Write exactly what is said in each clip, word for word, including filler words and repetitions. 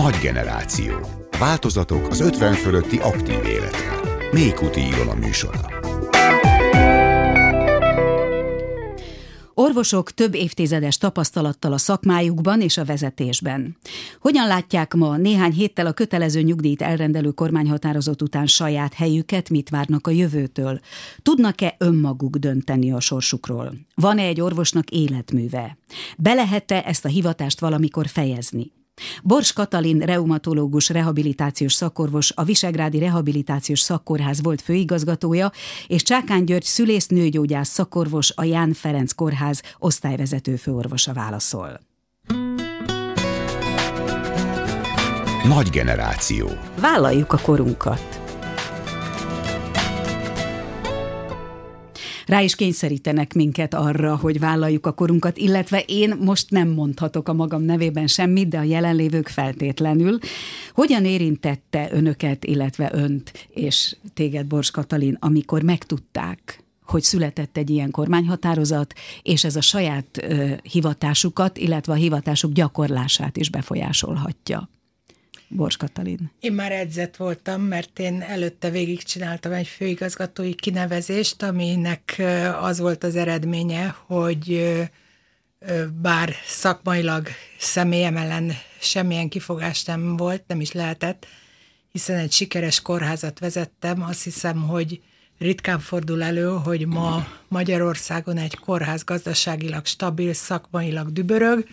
Nagy generáció. Változatok az ötven fölötti aktív életre. Mélykuti Ilona műsora. Orvosok több évtizedes tapasztalattal a szakmájukban és a vezetésben. Hogyan látják ma néhány héttel a kötelező nyugdíjt elrendelő kormányhatározat után saját helyüket, mit várnak a jövőtől? Tudnak-e önmaguk dönteni a sorsukról? Van-e egy orvosnak életműve? Be lehet-e ezt a hivatást valamikor fejezni? Bors Katalin reumatológus rehabilitációs szakorvos, a Visegrádi Rehabilitációs Szakkórház volt főigazgatója, és Csákán György szülész-nőgyógyász szakorvos, a Ján Ferenc Kórház osztályvezető főorvosa válaszol. Nagy generáció. Vállaljuk a korunkat. Rá is kényszerítenek minket arra, hogy vállaljuk a korunkat, illetve én most nem mondhatok a magam nevében semmit, de a jelenlévők feltétlenül. Hogyan érintette önöket, illetve önt és téged, Bors Katalin, amikor megtudták, hogy született egy ilyen kormányhatározat, és ez a saját ö, hivatásukat, illetve a hivatásuk gyakorlását is befolyásolhatja? Bors Katalin. Én már edzett voltam, mert én előtte végigcsináltam egy főigazgatói kinevezést, aminek az volt az eredménye, hogy bár szakmailag személyem ellen semmilyen kifogást nem volt, nem is lehetett, hiszen egy sikeres kórházat vezettem. Azt hiszem, hogy ritkán fordul elő, hogy ma Magyarországon egy kórház gazdaságilag stabil, szakmailag dübörög,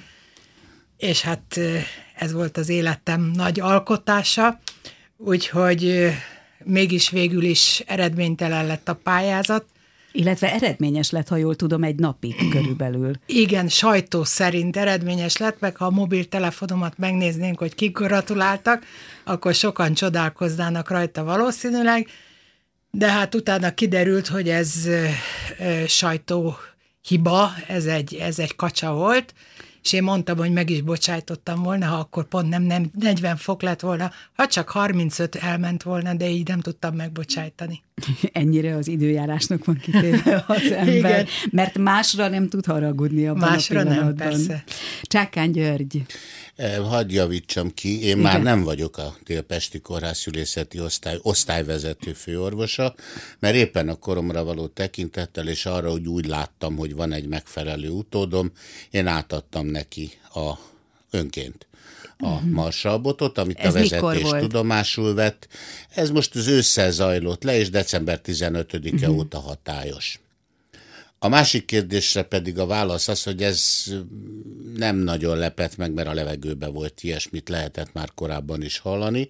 és hát ez volt az életem nagy alkotása, úgyhogy mégis végül is eredménytelen lett a pályázat. Illetve eredményes lett, ha jól tudom, egy napig körülbelül. Igen, sajtó szerint eredményes lett, meg ha a mobiltelefonomat megnéznénk, hogy kik gratuláltak, akkor sokan csodálkoznának rajta valószínűleg, de hát utána kiderült, hogy ez e, sajtó hiba, ez egy, ez egy kacsa volt, és én mondtam, hogy meg is bocsájtottam volna, ha akkor pont nem, nem negyven fok lett volna, ha csak harmincöt elment volna, de így nem tudtam megbocsájtani. Ennyire az időjárásnak van kitéve az ember, igen. Mert másra nem tud haragudni abban másra a pillanatban. Nem, persze. Csákán György. Hadd javítsam ki, én Igen. már nem vagyok a Délpesti Kórház szülészeti osztály, osztályvezető főorvosa, mert éppen a koromra való tekintettel, és arra, hogy úgy láttam, hogy van egy megfelelő utódom, én átadtam neki a önként a uh-huh. marsalbotot, amit Ez a vezetés tudomásul vett. Ez most az ősszel zajlott le, és december tizenötödike uh-huh. óta hatályos. A másik kérdésre pedig a válasz az, hogy ez nem nagyon lepett meg, mert a levegőben volt, ilyesmit lehetett már korábban is hallani.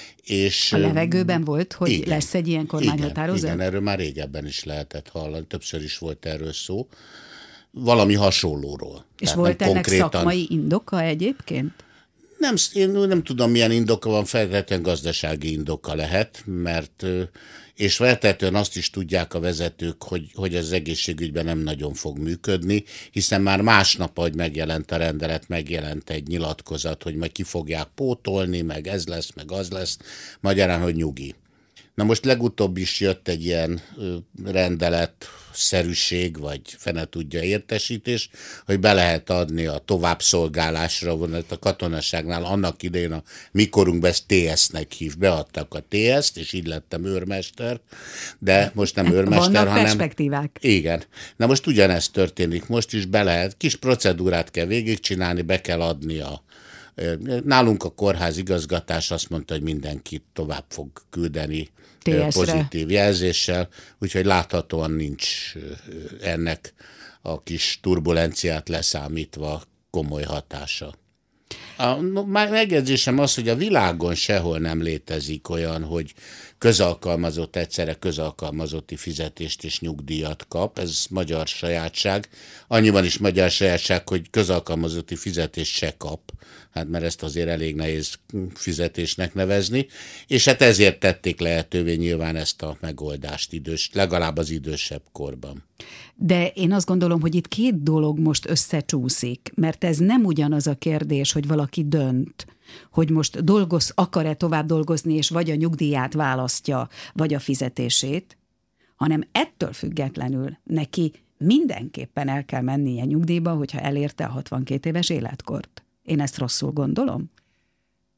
És a levegőben volt, hogy igen, lesz egy ilyen kormányhatározat? Igen, igen, erről már régebben is lehetett hallani, többször is volt erről szó. Valami hasonlóról. És Tehát volt ennek konkrétan... szakmai indoka egyébként? Nem, én nem tudom, milyen indoka van, feltétlenül gazdasági indoka lehet, mert és feltétlenül azt is tudják a vezetők, hogy, hogy az egészségügyben nem nagyon fog működni, hiszen már másnap, ahogy megjelent a rendelet, megjelent egy nyilatkozat, hogy majd ki fogják pótolni, meg ez lesz, meg az lesz, magyarán, hogy nyugi. Na most legutóbb is jött egy ilyen rendelet, szerűség, vagy fene tudja értesítés, hogy be lehet adni a továbbszolgálásra vonat a katonaságnál. Annak idején a mikorunkban ezt té es-nek hív, beadtak a té es-t, és így lettem őrmester, de most nem őrmester, Vannak hanem... perspektívák. Igen. Na most ugyanezt történik, most is be lehet, kis procedúrát kell végigcsinálni, be kell adni a Nálunk a kórház igazgatás azt mondta, hogy mindenkit tovább fog küldeni té es-re. Pozitív jelzéssel, úgyhogy láthatóan nincs ennek a kis turbulenciát leszámítva komoly hatása. A megjegyzésem az, hogy a világon sehol nem létezik olyan, hogy közalkalmazott egyszerre közalkalmazotti fizetést és nyugdíjat kap. Ez magyar sajátság. Annyiban is magyar sajátság, hogy közalkalmazotti fizetést se kap. Hát mert ezt azért elég nehéz fizetésnek nevezni. És hát ezért tették lehetővé nyilván ezt a megoldást idős, legalább az idősebb korban. De én azt gondolom, hogy itt két dolog most összecsúszik, mert ez nem ugyanaz a kérdés, hogy valaki dönt, hogy most dolgoz, akar-e tovább dolgozni, és vagy a nyugdíját választja, vagy a fizetését, hanem ettől függetlenül neki mindenképpen el kell mennie nyugdíjba, hogyha elérte a hatvankét éves életkort. Én ezt rosszul gondolom?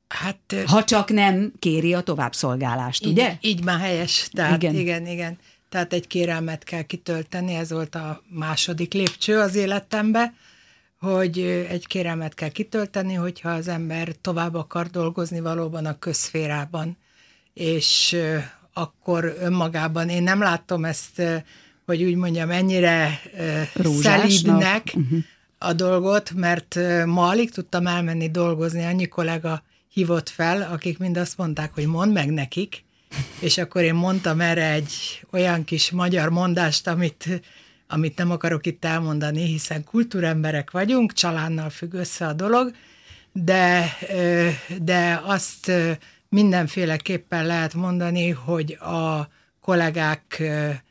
Hát, ha csak nem kéri a továbbszolgálást, így, ugye? Így már helyes. Tehát igen. igen, igen. Tehát egy kérelmet kell kitölteni, ez volt a második lépcső az életembe, hogy egy kérelmet kell kitölteni, hogyha az ember tovább akar dolgozni valóban a közszférában, és akkor önmagában én nem látom ezt, hogy úgy mondjam, ennyire rózsásnak. szelídnek uh-huh. a dolgot, mert ma alig tudtam elmenni dolgozni, annyi kollega hívott fel, akik mind azt mondták, hogy mondd meg nekik, és akkor én mondtam erre egy olyan kis magyar mondást, amit, amit nem akarok itt elmondani, hiszen kultúremberek vagyunk, csalánnal függ össze a dolog, de, de azt mindenféleképpen lehet mondani, hogy a kollégák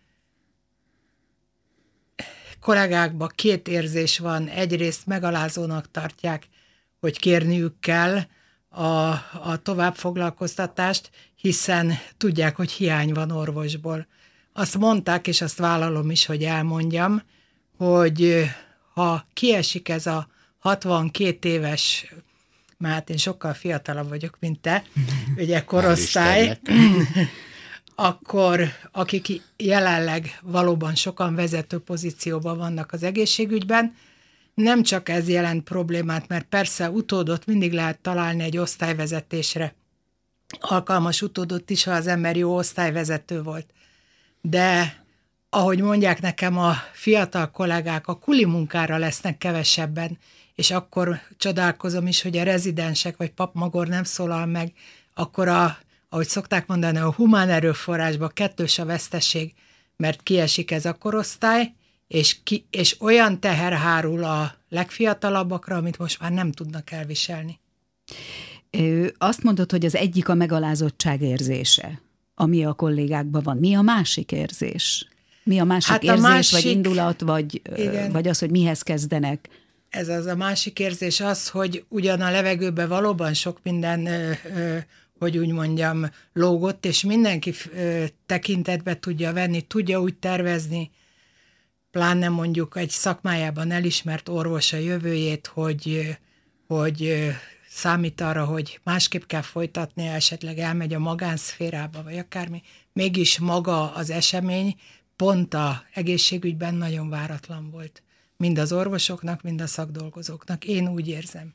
kollégákban két érzés van. Egyrészt megalázónak tartják, hogy kérniük kell a, a továbbfoglalkoztatást, hiszen tudják, hogy hiány van orvosból. Azt mondták, és azt vállalom is, hogy elmondjam, hogy ha kiesik ez a hatvankét éves, már hát én sokkal fiatalabb vagyok, mint te, ugye korosztály, akkor akik jelenleg valóban sokan vezető pozícióban vannak az egészségügyben, nem csak ez jelent problémát, mert persze utódot mindig lehet találni egy osztályvezetésre. Alkalmas utódot is, ha az ember jó osztályvezető volt. De ahogy mondják nekem a fiatal kollégák, a kuli munkára lesznek kevesebben, és akkor csodálkozom is, hogy a rezidensek vagy papmagor nem szólal meg, akkor a, ahogy szokták mondani, a humán erőforrásban kettős a veszteség, mert kiesik ez a korosztály, és, ki, és olyan teher hárul a legfiatalabbakra, amit most már nem tudnak elviselni. Azt mondod, hogy az egyik a megalázottság érzése, ami a kollégákban van. Mi a másik érzés? Mi a másik hát a érzés, másik, vagy indulat, vagy, vagy az, hogy mihez kezdenek? Ez az a másik érzés az, hogy ugyan a levegőben valóban sok minden, ö, ö, hogy úgy mondjam, lógott, és mindenki ö, tekintetbe tudja venni, tudja úgy tervezni, pláne mondjuk egy szakmájában elismert orvos a jövőjét, hogy, hogy számít arra, hogy másképp kell folytatni, esetleg elmegy a magánszférába, vagy akármi. Mégis maga az esemény pont az egészségügyben nagyon váratlan volt. Mind az orvosoknak, mind a szakdolgozóknak. Én úgy érzem.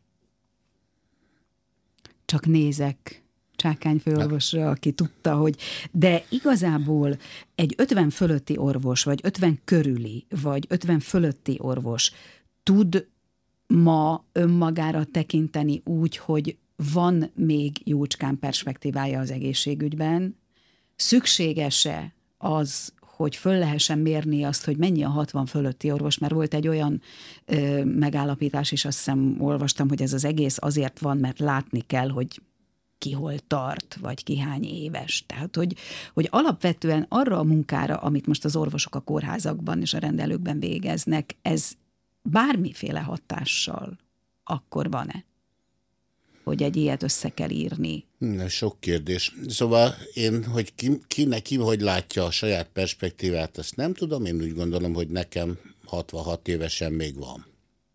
Csak nézek Csákány főorvosra, aki tudta, hogy... De igazából egy ötven fölötti orvos, vagy ötven körüli, vagy ötven fölötti orvos tud ma önmagára tekinteni úgy, hogy van még jócskán perspektívája az egészségügyben. Szükséges-e az, hogy föl lehessen mérni azt, hogy mennyi a hatvan fölötti orvos, mert volt egy olyan ö, megállapítás, és azt hiszem olvastam, hogy ez az egész azért van, mert látni kell, hogy ki hol tart, vagy ki hány éves. Tehát, hogy, hogy alapvetően arra a munkára, amit most az orvosok a kórházakban és a rendelőkben végeznek, ez bármiféle hatással akkor van-e, hogy egy ilyet össze kell írni? Na, sok kérdés. Szóval én, hogy ki, ki neki hogy látja a saját perspektívát, azt nem tudom. Én úgy gondolom, hogy nekem hatvanhat évesen még van.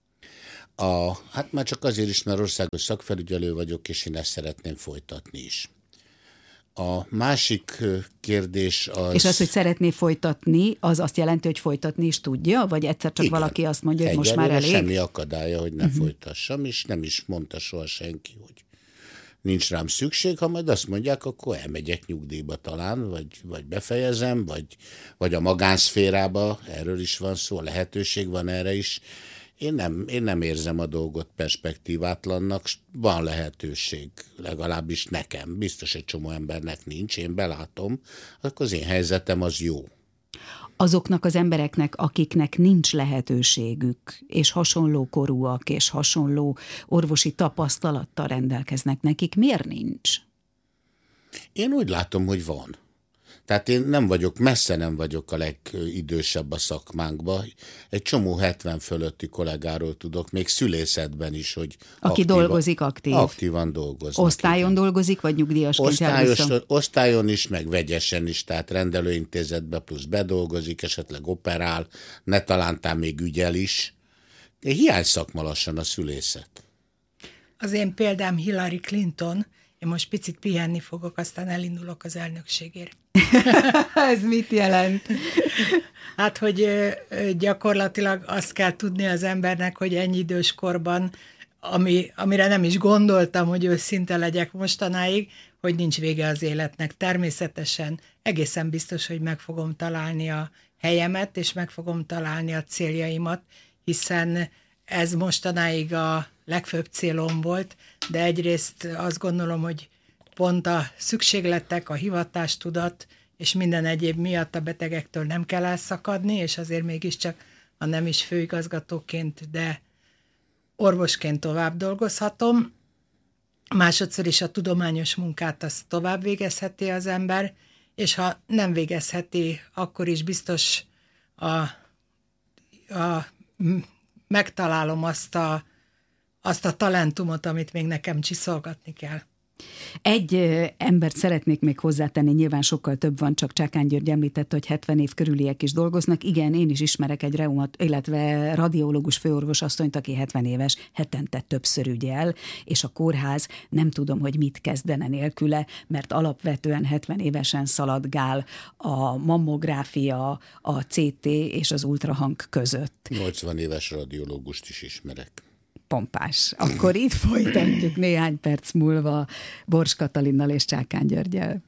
A, hát már csak azért is, mert országos szakfelügyelő vagyok, és én ezt szeretném folytatni is. A másik kérdés az... És az, hogy szeretné folytatni, az azt jelenti, hogy folytatni is tudja? Vagy egyszer csak igen, valaki azt mondja, hogy most már elég? Semmi akadálya, hogy ne uh-huh. folytassam, és nem is mondta soha senki, hogy nincs rám szükség. Ha majd azt mondják, akkor elmegyek nyugdíjba talán, vagy, vagy befejezem, vagy, vagy a magánszférába, erről is van szó, lehetőség van erre is. Én nem, én nem érzem a dolgot perspektívátlannak, van lehetőség, legalábbis nekem, biztos egy csomó embernek nincs, én belátom, akkor az én helyzetem az jó. Azoknak az embereknek, akiknek nincs lehetőségük, és hasonló korúak, és hasonló orvosi tapasztalattal rendelkeznek, nekik miért nincs? Én úgy látom, hogy van. Tehát én nem vagyok, messze nem vagyok a legidősebb a szakmánkban. Egy csomó hetven fölötti kollégáról tudok, még szülészetben is, hogy aki aktíva, dolgozik aktív. Aktívan dolgoznak. Osztályon igen. dolgozik, vagy nyugdíjasként? Osztályos, osztályon is, meg vegyesen is, tehát rendelőintézetbe plusz bedolgozik, esetleg operál, ne talántán még ügyel is. Hiány szakma lassan a szülészet. Az én példám Hillary Clinton, én most picit pihenni fogok, aztán elindulok az elnökségére. Ez mit jelent? Hát, hogy gyakorlatilag azt kell tudni az embernek, hogy ennyi idős korban, ami, amire nem is gondoltam, hogy őszinte legyek mostanáig, hogy nincs vége az életnek. Természetesen egészen biztos, hogy meg fogom találni a helyemet, és meg fogom találni a céljaimat, hiszen ez mostanáig a legfőbb célom volt, de egyrészt azt gondolom, hogy pont a szükségletek, a hivatástudat és minden egyéb miatt a betegektől nem kell elszakadni, és azért mégiscsak, ha nem is főigazgatóként, de orvosként tovább dolgozhatom. Másodszor is a tudományos munkát azt tovább végezheti az ember, és ha nem végezheti, akkor is biztos a, a, megtalálom azt a, azt a talentumot, amit még nekem csiszolgatni kell. Egy embert szeretnék még hozzátenni, nyilván sokkal több van, csak Csákán György említette, hogy hetven év körüliek is dolgoznak. Igen, én is ismerek egy reumat, illetve radiológus főorvos asszonyt, aki hetven éves, hetente többször ügyel, és a kórház nem tudom, hogy mit kezdene nélküle, mert alapvetően hetven évesen szaladgál a mammográfia, a cé té és az ultrahang között. nyolcvan éves radiológust is ismerek. Pompás. Akkor itt folytatjuk néhány perc múlva Bors Katalinnal és Csákán Györggyel.